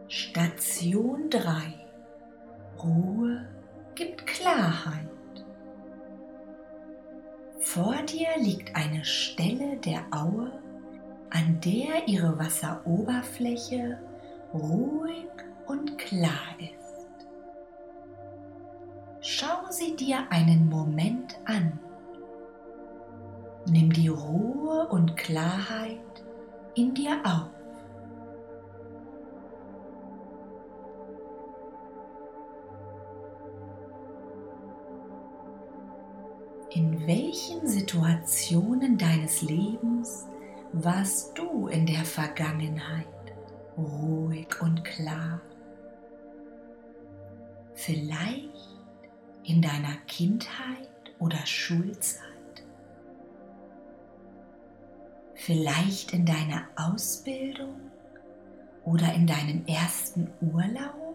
Station 3. Ruhe gibt Klarheit. Vor dir liegt eine Stelle der Aue, an der ihre Wasseroberfläche ruhig und klar ist. Schau sie dir einen Moment an. Nimm die Ruhe und Klarheit in dir auf. In welchen Situationen deines Lebens warst du in der Vergangenheit ruhig und klar? Vielleicht in deiner Kindheit oder Schulzeit? Vielleicht in deiner Ausbildung oder in deinem ersten Urlaub?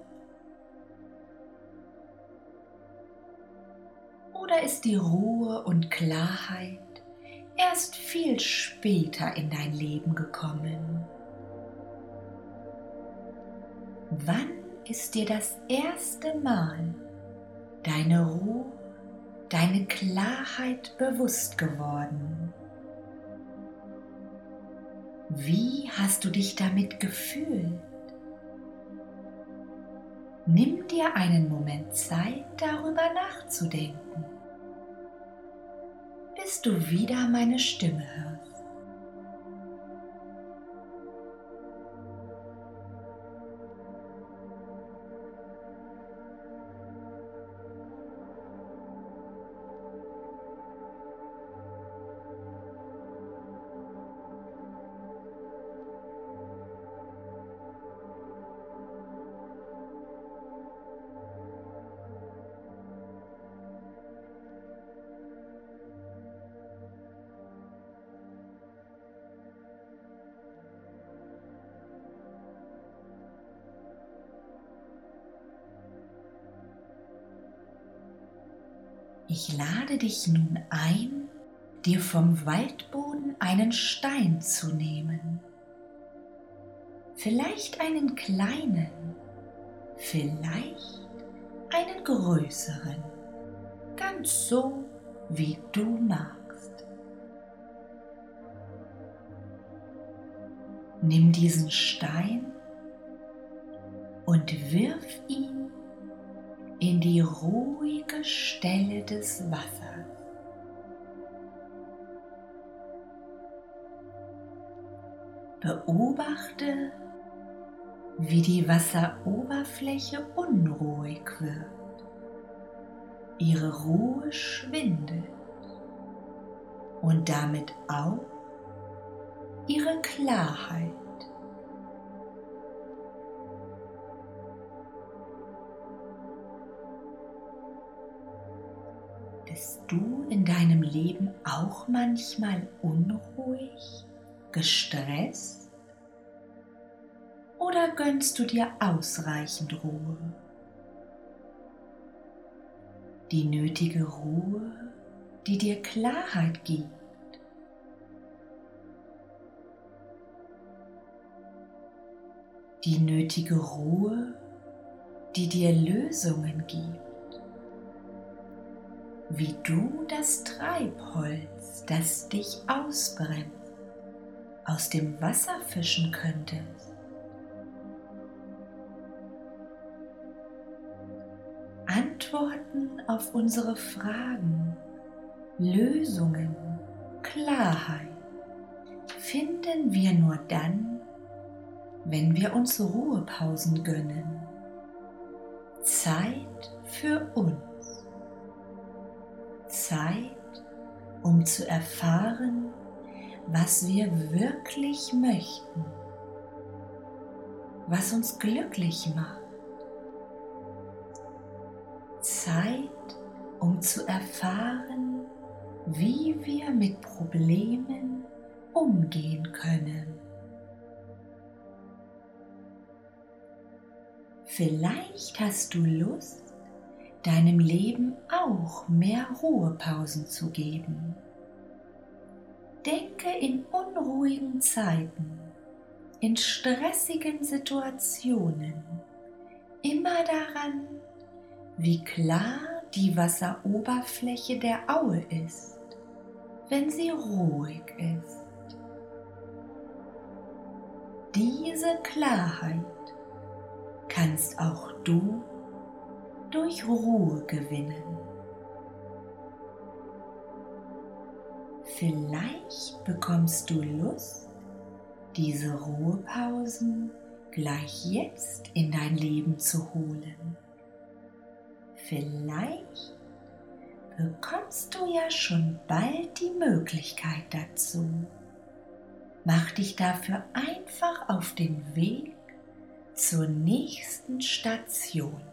Oder ist die Ruhe und Klarheit erst viel später in dein Leben gekommen? Wann ist dir das erste Mal deine Ruhe, deine Klarheit bewusst geworden? Wie hast du dich damit gefühlt? Nimm dir einen Moment Zeit, darüber nachzudenken, bis du wieder meine Stimme hörst. Ich lade dich nun ein, dir vom Waldboden einen Stein zu nehmen. Vielleicht einen kleinen, vielleicht einen größeren, ganz so, wie du magst. Nimm diesen Stein und wirf ihn in die ruhige Stelle des Wassers. Beobachte, wie die Wasseroberfläche unruhig wird, ihre Ruhe schwindet und damit auch ihre Klarheit. Bist du in deinem Leben auch manchmal unruhig, gestresst? Oder gönnst du dir ausreichend Ruhe? Die nötige Ruhe, die dir Klarheit gibt. Die nötige Ruhe, die dir Lösungen gibt. Wie du das Treibholz, das dich ausbremst, aus dem Wasser fischen könntest. Antworten auf unsere Fragen, Lösungen, Klarheit finden wir nur dann, wenn wir uns Ruhepausen gönnen. Zeit für uns. Zeit, um zu erfahren, was wir wirklich möchten, was uns glücklich macht. Zeit, um zu erfahren, wie wir mit Problemen umgehen können. Vielleicht hast du Lust, deinem Leben auch mehr Ruhepausen zu geben. Denke in unruhigen Zeiten in stressigen Situationen immer daran, wie klar die Wasseroberfläche der Aue ist, wenn sie ruhig ist. Diese Klarheit kannst auch du durch Ruhe gewinnen. Vielleicht bekommst du Lust, diese Ruhepausen gleich jetzt in dein Leben zu holen. Vielleicht bekommst du ja schon bald die Möglichkeit dazu. Mach dich dafür einfach auf den Weg zur nächsten Station.